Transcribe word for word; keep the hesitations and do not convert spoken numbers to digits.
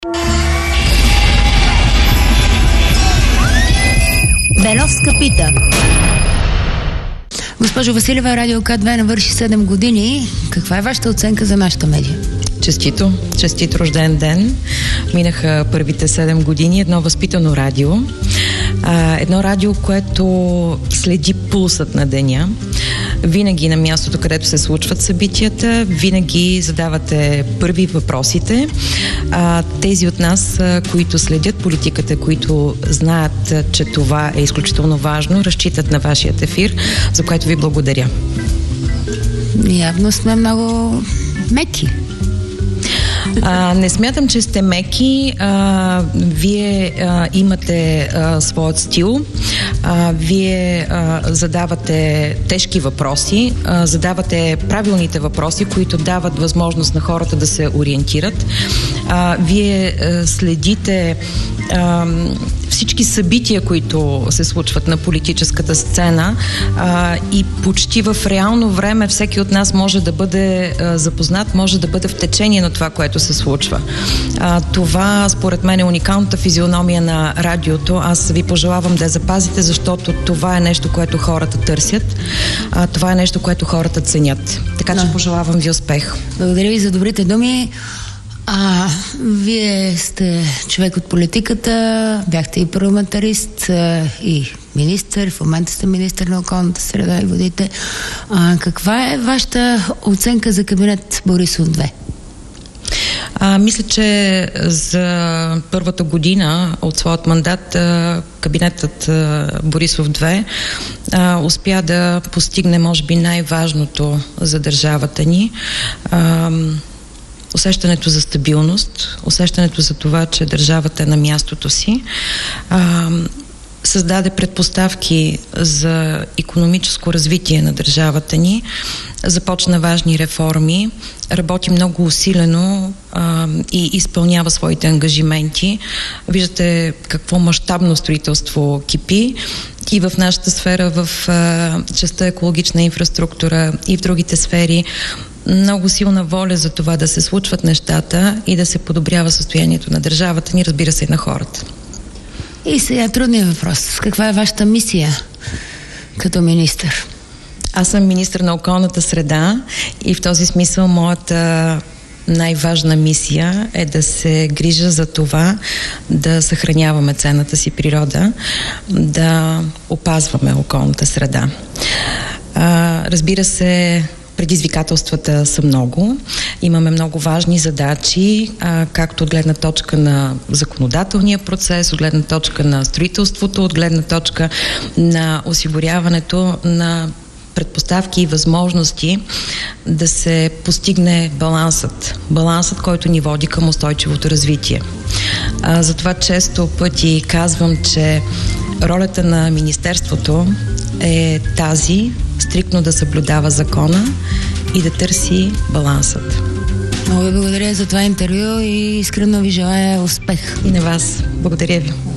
Беновска пита. Госпожо Василева, Радио К две навърши седем години. Каква е вашата оценка за нашата медия? Честито, честит рожден ден. Минаха първите седем години. Едно възпитано радио. А, едно радио, което следи пулсът на деня. Винаги на мястото, където се случват събитията, винаги задавате първи въпросите. А, тези от нас, които следят политиката, които знаят, че това е изключително важно, разчитат на вашият ефир, за което ви благодаря. Явно сме много меки. А, не смятам, че сте меки. А, вие а, имате а, своят стил. А, вие а, задавате тежки въпроси, а, задавате правилните въпроси, които дават възможност на хората да се ориентират. А, вие а, следите а, всички събития, които се случват на политическата сцена, а, и почти в реално време всеки от нас може да бъде а, запознат, може да бъде в течение на това, което се случва. А, това, според мен, е уникалната физиономия на радиото. Аз ви пожелавам да я запазите, защото това е нещо, което хората търсят. А, това е нещо, което хората ценят. Така че пожелавам ви успех. Благодаря ви за добрите думи. А, вие сте човек от политиката, бяхте и парламентарист, и министър, в момента сте министър на околната среда и водите. А, каква е вашата оценка за кабинет Борисов-две? А, мисля, че за първата година от своят мандат кабинетът Борисов-две успя да постигне, може би, най-важното за държавата ни. А, усещането за стабилност, усещането за това, че държавата е на мястото си, а, създаде предпоставки за икономическо развитие на държавата ни, започна важни реформи, работи много усилено а, и изпълнява своите ангажименти. Виждате какво мащабно строителство кипи и в нашата сфера, в а, частта екологична инфраструктура и в другите сфери. Много силна воля за това да се случват нещата и да се подобрява състоянието на държавата ни, разбира се, и на хората. И сега трудният въпрос. Каква е вашата мисия като министър? Аз съм министър на околната среда и в този смисъл моята най-важна мисия е да се грижа за това да съхраняваме ценната си природа, да опазваме околната среда. А, разбира се, предизвикателствата са много. Имаме много важни задачи, а, както от гледна точка на законодателния процес, от гледна точка на строителството, от гледна точка на осигуряването на предпоставки и възможности да се постигне балансът. Балансът, който ни води към устойчивото развитие. А, затова често пъти казвам, че ролята на Министерството е тази, стриктно да съблюдава закона и да търси балансът. Много ви благодаря за това интервю и искрено ви желая успех. И на вас. Благодаря ви.